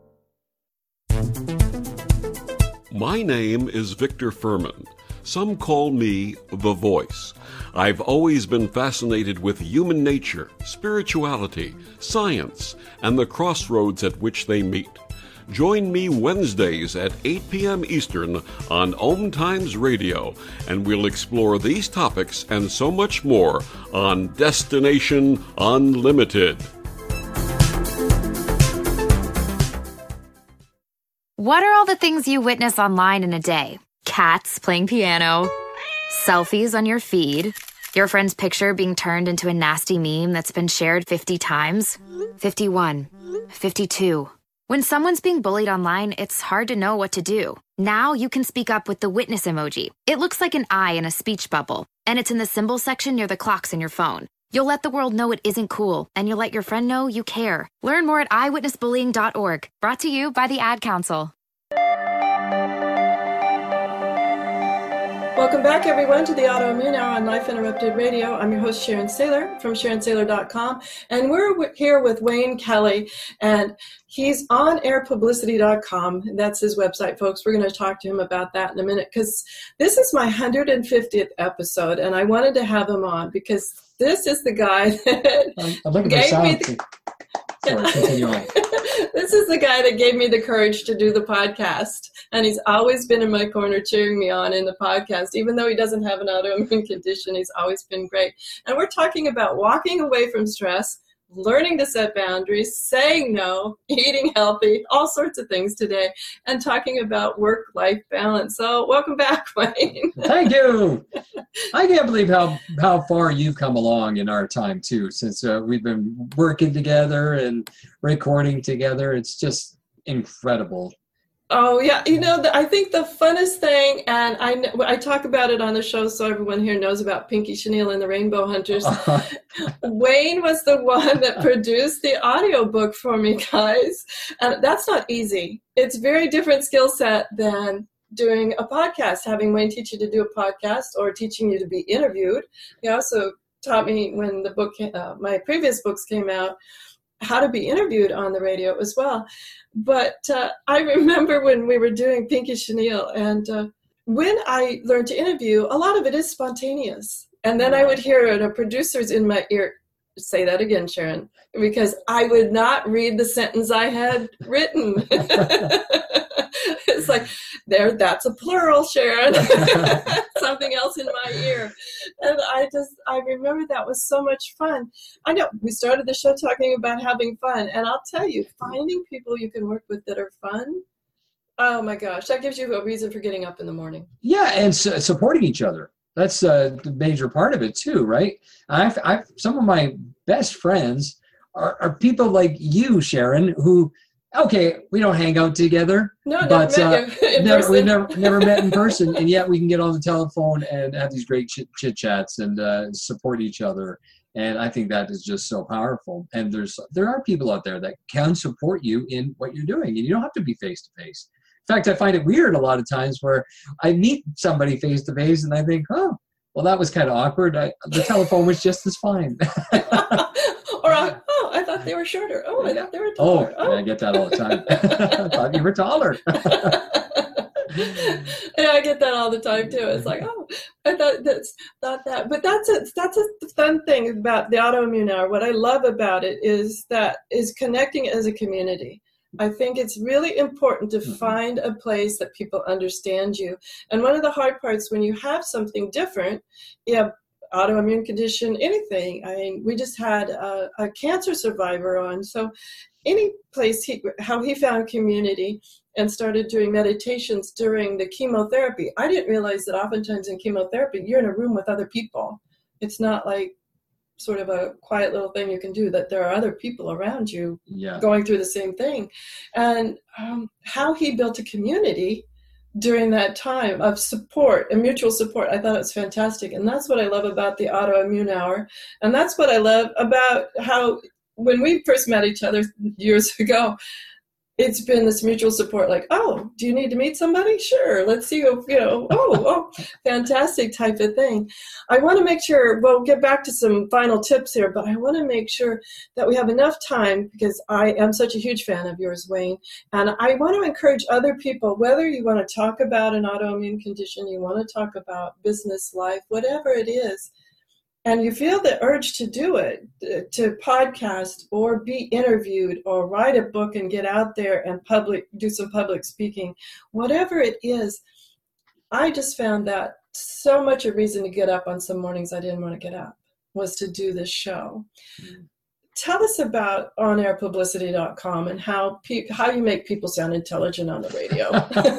My name is Victor Furman. Some call me The Voice. I've always been fascinated with human nature, spirituality, science, and the crossroads at which they meet. Join me Wednesdays at eight p.m. Eastern on Om Times Radio, and we'll explore these topics and so much more on Destination Unlimited. What are all the things you witness online in a day? Cats playing piano, selfies on your feed, your friend's picture being turned into a nasty meme that's been shared fifty times, fifty-one, fifty-two. When someone's being bullied online, it's hard to know what to do. Now you can speak up with the witness emoji. It looks like an eye in a speech bubble, and it's in the symbol section near the clocks in your phone. You'll let the world know it isn't cool, and you'll let your friend know you care. Learn more at eyewitness bullying dot org. Brought to you by the Ad Council. Welcome back, everyone, to the Autoimmune Hour on Life Interrupted Radio. I'm your host, Sharon Saylor from Sharon Saylor dot com, and we're w- here with Wayne Kelly, and he's on air publicity dot com. That's his website, folks. We're going to talk to him about that in a minute, because this is my one hundred fiftieth episode, and I wanted to have him on because this is the guy that I'm looking for gave sound. me the... Sorry, continue on. This is the guy that gave me the courage to do the podcast, and he's always been in my corner cheering me on in the podcast. Even though he doesn't have an autoimmune condition, he's always been great. And we're talking about walking away from stress, learning to set boundaries, saying no, eating healthy, all sorts of things today, and talking about work-life balance. So welcome back, Wayne. Thank you. I can't believe how, how far you've come along in our time, too, since uh, we've been working together and recording together. It's just incredible. Oh, yeah. You know, the, I think the funnest thing, and I, I talk about it on the show so everyone here knows about Pinky Chenille and the Rainbow Hunters. Wayne was the one that produced the audiobook for me, guys. And that's not easy. It's a very different skill set than doing a podcast, having Wayne teach you to do a podcast or teaching you to be interviewed. He also taught me when the book, uh, my previous books came out, how to be interviewed on the radio as well. But uh, I remember when we were doing Pinky Chenille, and uh, when I learned to interview, a lot of it is spontaneous. And then I would hear the producers in my ear, say that again, Sharon, because I would not read the sentence I had written. It's like, there, that's a plural, Sharon. Something else in my ear. And I just, I remember that was so much fun. I know we started the show talking about having fun. And I'll tell you, finding people you can work with that are fun, oh my gosh, that gives you a reason for getting up in the morning. Yeah, and su- supporting each other. That's uh, the major part of it too, right? I've, I've some of my best friends are, are people like you, Sharon, who, okay, we don't hang out together, no, but never uh, met you in never, person. we've never, never met in person, and yet we can get on the telephone and have these great chit, chit chats and uh, support each other. And I think that is just so powerful. And there's there are people out there that can support you in what you're doing, and you don't have to be face to face. In fact, I find it weird a lot of times where I meet somebody face to face, and I think, oh, well, that was kind of awkward. I, the telephone was just as fine. Or, I, oh, I thought they were shorter. Oh, I thought they were taller. Oh, oh. I get that all the time. I thought you were taller. Yeah, I get that all the time too. It's like, oh, I thought that's not that. But that's a, that's a fun thing about the Autoimmune Hour. What I love about it is that is connecting as a community. I think it's really important to mm-hmm. find a place that people understand you. And one of the hard parts when you have something different, yeah, autoimmune condition, anything. I mean, we just had a, a cancer survivor on. So any place, he, how he found community and started doing meditations during the chemotherapy. I didn't realize that oftentimes in chemotherapy, you're in a room with other people. It's not like sort of a quiet little thing you can do, that there are other people around you yeah. going through the same thing. And um, how he built a community during that time of support and mutual support, I thought it was fantastic. And that's what I love about the Autoimmune Hour. And that's what I love about how, when we first met each other years ago, it's been this mutual support, like, oh, do you need to meet somebody? Sure, let's see, you know, oh, oh, fantastic type of thing. I want to make sure, we'll get back to some final tips here, but I want to make sure that we have enough time, because I am such a huge fan of yours, Wayne, and I want to encourage other people, whether you want to talk about an autoimmune condition, you want to talk about business life, whatever it is, and you feel the urge to do it, to podcast or be interviewed or write a book and get out there and public, do some public speaking, whatever it is, I just found that so much a reason to get up on some mornings I didn't want to get up, was to do this show. Mm. Tell us about on air publicity dot com and how pe- how you make people sound intelligent on the radio.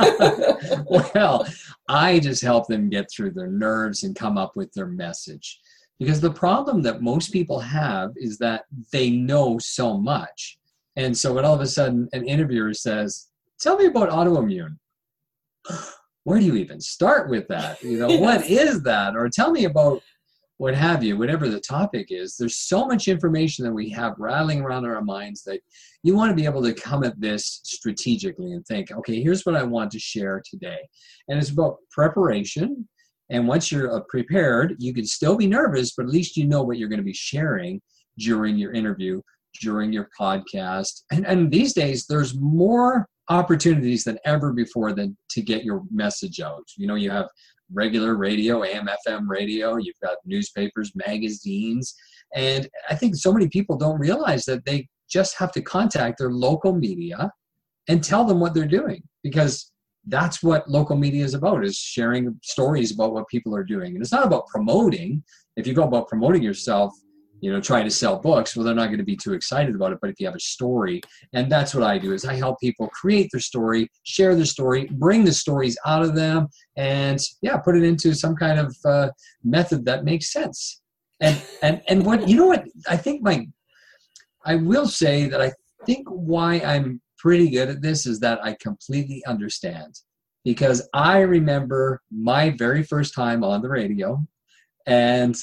Well, I just help them get through their nerves and come up with their message. Because the problem that most people have is that they know so much. And so when all of a sudden an interviewer says, tell me about autoimmune. Where do you even start with that? You know, yes. What is that? Or tell me about what have you, whatever the topic is. There's so much information that we have rattling around in our minds that you want to be able to come at this strategically and think, okay, here's what I want to share today. And it's about preparation. And once you're uh, prepared, you can still be nervous, but at least you know what you're going to be sharing during your interview, during your podcast. And, and these days, there's more opportunities than ever before than to get your message out. You know, you have regular radio, A M, F M radio, you've got newspapers, magazines. And I think so many people don't realize that they just have to contact their local media and tell them what they're doing, because that's what local media is about, is sharing stories about what people are doing. And it's not about promoting. If you go about promoting yourself, you know, trying to sell books, well, they're not going to be too excited about it. But if you have a story, and that's what I do, is I help people create their story, share their story, bring the stories out of them, and yeah, put it into some kind of uh, method that makes sense. And, and, and what, you know what, I think my, I will say that I think why I'm pretty good at this is that I completely understand, because I remember my very first time on the radio, and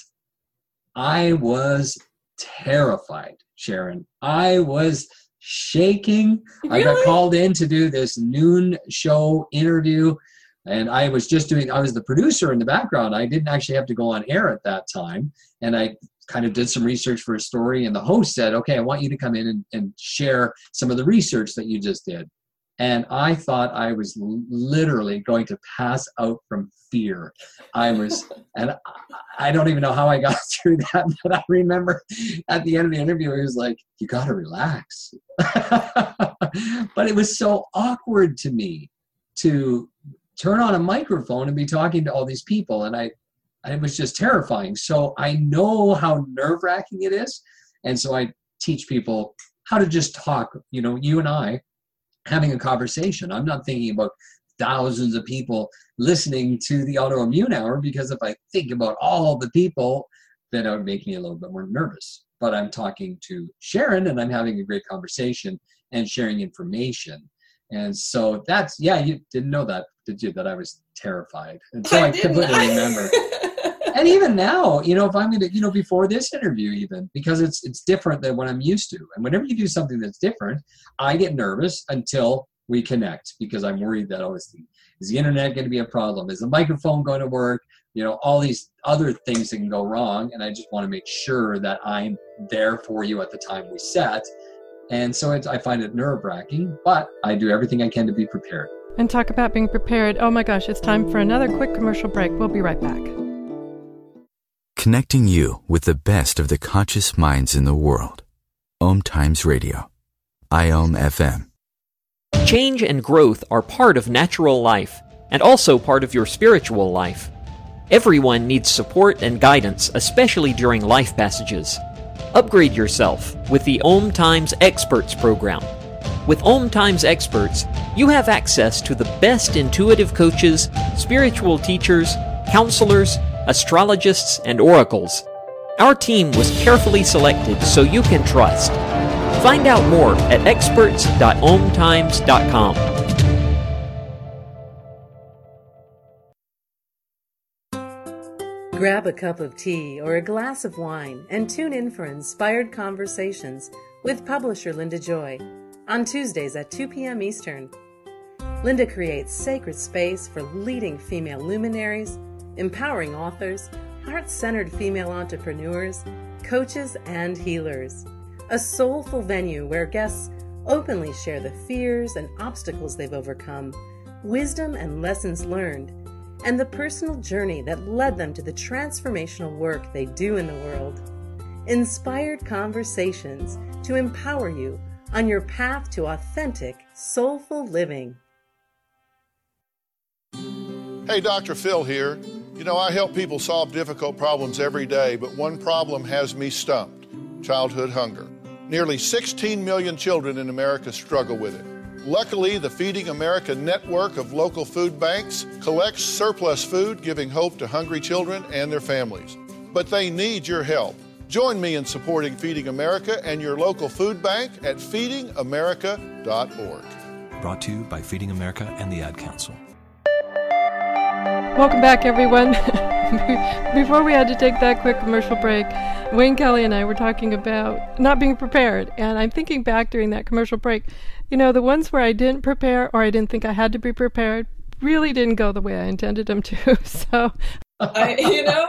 I was terrified, Sharon. I was shaking. Really? I got called in to do this noon show interview, and I was just doing, I was the producer in the background. I didn't actually have to go on air at that time. And I kind of did some research for a story, and the host said, okay, I want you to come in and, and share some of the research that you just did. And I thought I was literally going to pass out from fear. I was, and I don't even know how I got through that, but I remember at the end of the interview, he was like, you got to relax. But it was so awkward to me to turn on a microphone and be talking to all these people. And I, it was just terrifying. So I know how nerve-wracking it is. And so I teach people how to just talk, you know, you and I having a conversation. I'm not thinking about thousands of people listening to the Autoimmune Hour, because if I think about all the people, then it would make me a little bit more nervous. But I'm talking to Sharon, and I'm having a great conversation and sharing information. And so that's, yeah, you didn't know that, did you, that I was terrified? And so I, I completely remember. And even now, you know, if I'm going to, you know, before this interview even, because it's it's different than what I'm used to. And whenever you do something that's different, I get nervous until we connect, because I'm worried that, oh, is the, is the internet going to be a problem? Is the microphone going to work? You know, all these other things that can go wrong. And I just want to make sure that I'm there for you at the time we set. And so it's, I find it nerve-wracking, but I do everything I can to be prepared. And talk about being prepared. Oh my gosh, it's time for another quick commercial break. We'll be right back. Connecting you with the best of the conscious minds in the world. Om Times Radio. I O M F M. Change and growth are part of natural life, and also part of your spiritual life. Everyone needs support and guidance, especially during life passages. Upgrade yourself with the Om Times Experts program. With Om Times Experts, you have access to the best intuitive coaches, spiritual teachers, counselors, astrologists, and oracles. Our team was carefully selected so you can trust. Find out more at experts dot om times dot com. Grab a cup of tea or a glass of wine and tune in for Inspired Conversations with publisher Linda Joy on Tuesdays at two p.m. Eastern. Linda creates sacred space for leading female luminaries, empowering authors, heart-centered female entrepreneurs, coaches, and healers. A soulful venue where guests openly share the fears and obstacles they've overcome, wisdom and lessons learned, and the personal journey that led them to the transformational work they do in the world. Inspired Conversations to empower you on your path to authentic, soulful living. Hey, Doctor Phil here. You know, I help people solve difficult problems every day, but one problem has me stumped: childhood hunger. Nearly sixteen million children in America struggle with it. Luckily, the Feeding America network of local food banks collects surplus food, giving hope to hungry children and their families. But they need your help. Join me in supporting Feeding America and your local food bank at feeding america dot org. Brought to you by Feeding America and the Ad Council. Welcome back, everyone. Before we had to take that quick commercial break, Wayne Kelly and I were talking about not being prepared. And I'm thinking back during that commercial break, you know, the ones where I didn't prepare or I didn't think I had to be prepared really didn't go the way I intended them to. So, I, you know,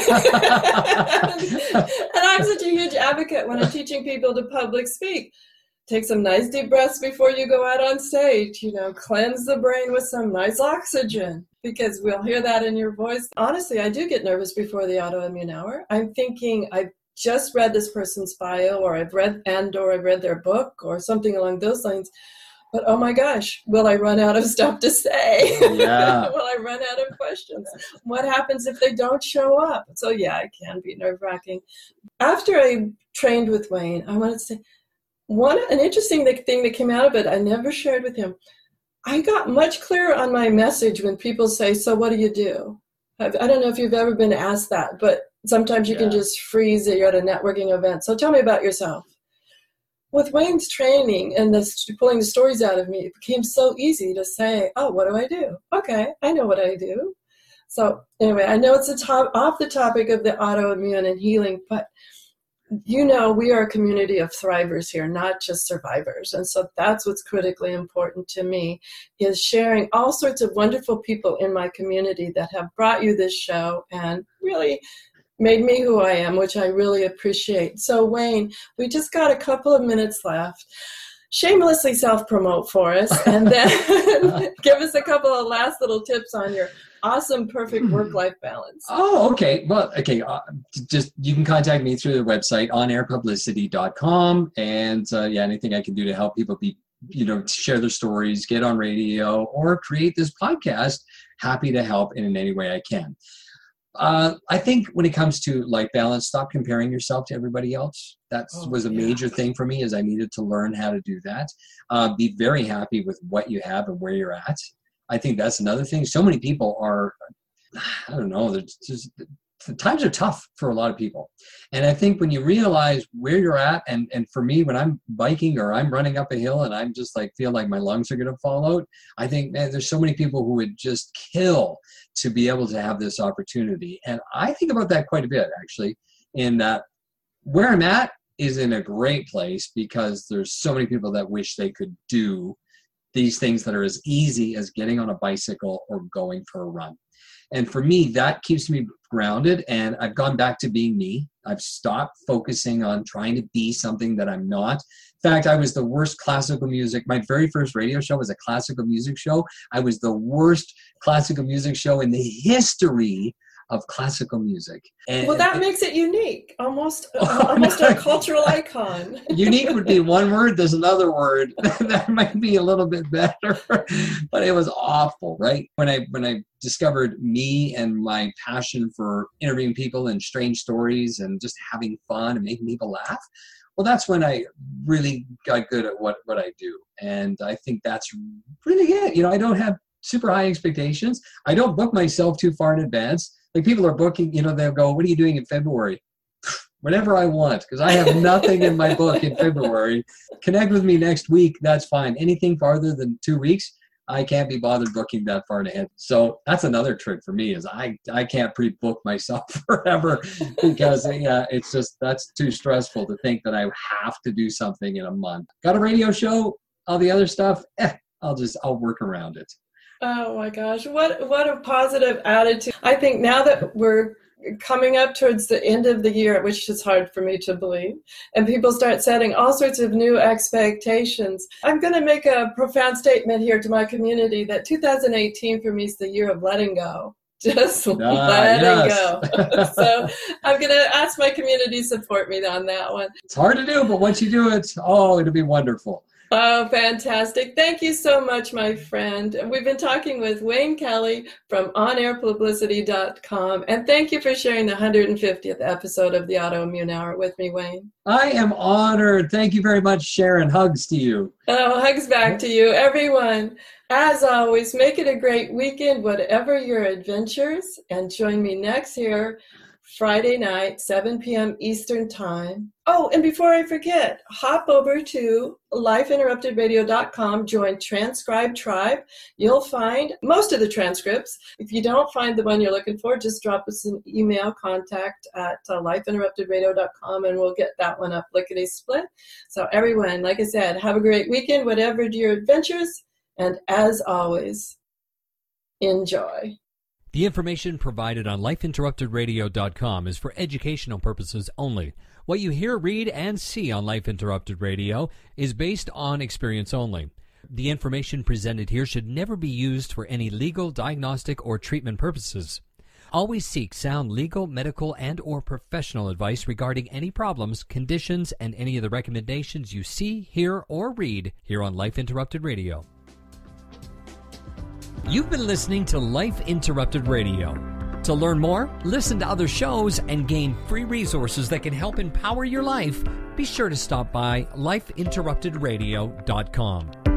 and I'm such a huge advocate when I'm teaching people to public speak. Take some nice deep breaths before you go out on stage, you know, cleanse the brain with some nice oxygen, because we'll hear that in your voice. Honestly, I do get nervous before the autoimmune hour. I'm thinking, I've just read this person's bio, or I've read and or I've read their book or something along those lines. But oh my gosh, will I run out of stuff to say? Yeah. Will I run out of questions? What happens if they don't show up? So yeah, it can be nerve-wracking. After I trained with Wayne, I wanted to say, One an interesting thing that came out of it, I never shared with him. I got much clearer on my message when people say, so what do you do? I don't know if you've ever been asked that, but sometimes you yeah. can just freeze it. You're at a networking event. So tell me about yourself. With Wayne's training and this, pulling the stories out of me, it became so easy to say, oh, what do I do? Okay, I know what I do. So anyway, I know it's a top, off the topic of the autoimmune and healing, but you know, we are a community of thrivers here, not just survivors. And so that's what's critically important to me, is sharing all sorts of wonderful people in my community that have brought you this show and really made me who I am, which I really appreciate. So Wayne, we just got a couple of minutes left. Shamelessly self-promote for us, and then give us a couple of last little tips on your awesome, perfect work-life balance. Oh, okay. Well, okay. Uh, just you can contact me through the website on air publicity dot com, and uh, yeah, anything I can do to help people be, you know, share their stories, get on radio, or create this podcast. Happy to help in any way I can. Uh, I think when it comes to life balance, stop comparing yourself to everybody else. That oh, was a yeah. major thing for me, is I needed to learn how to do that. Uh, be very happy with what you have and where you're at. I think that's another thing. So many people are, I don't know, just, the times are tough for a lot of people. And I think when you realize where you're at, and, and for me, when I'm biking or I'm running up a hill and I'm just like, feel like my lungs are going to fall out, I think, man, there's so many people who would just kill to be able to have this opportunity. And I think about that quite a bit, actually, in that where I'm at is in a great place, because there's so many people that wish they could do these things that are as easy as getting on a bicycle or going for a run. And for me, that keeps me grounded, and I've gone back to being me. I've stopped focusing on trying to be something that I'm not. In fact, I was the worst classical music. My very first radio show was a classical music show. I was the worst classical music show in the history of classical music. And, well, that makes it unique, almost uh, almost a cultural icon. Unique would be one word. There's another word that might be a little bit better, but it was awful, right? When I when I discovered me and my passion for interviewing people and strange stories and just having fun and making people laugh, well, that's when I really got good at what, what I do. And I think that's really it. You know, I don't have super high expectations. I don't book myself too far in advance. Like people are booking, you know, they'll go, what are you doing in February? Whatever I want, because I have nothing in my book in February. Connect with me next week. That's fine. Anything farther than two weeks, I can't be bothered booking that far ahead. So that's another trick for me is I, I can't pre-book myself forever because yeah, it's just, that's too stressful to think that I have to do something in a month. Got a radio show, all the other stuff, eh, I'll just, I'll work around it. Oh my gosh, what what a positive attitude. I think now that we're coming up towards the end of the year, which is hard for me to believe, and people start setting all sorts of new expectations, I'm going to make a profound statement here to my community that two thousand eighteen for me is the year of letting go. Just ah, letting yes. go. So I'm going to ask my community to support me on that one. It's hard to do, but once you do it, oh, it'll be wonderful. Oh, fantastic. Thank you so much, my friend. We've been talking with Wayne Kelly from on air publicity dot com. And thank you for sharing the one hundred fiftieth episode of the Autoimmune Hour with me, Wayne. I am honored. Thank you very much, Sharon. Hugs to you. Oh, hugs back to you, everyone. As always, make it a great weekend, whatever your adventures. And join me next here Friday night, seven p.m. Eastern Time. Oh, and before I forget, hop over to life interrupted radio dot com, join Transcribe Tribe. You'll find most of the transcripts. If you don't find the one you're looking for, just drop us an email, contact at uh, life interrupted radio dot com, and we'll get that one up lickety-split. So everyone, like I said, have a great weekend, whatever your adventures, and as always, enjoy. The information provided on life interrupted radio dot com is for educational purposes only. What you hear, read, and see on Life Interrupted Radio is based on experience only. The information presented here should never be used for any legal, diagnostic, or treatment purposes. Always seek sound legal, medical, and or professional advice regarding any problems, conditions, and any of the recommendations you see, hear, or read here on Life Interrupted Radio. You've been listening to Life Interrupted Radio. To learn more, listen to other shows, and gain free resources that can help empower your life, be sure to stop by life interrupted radio dot com.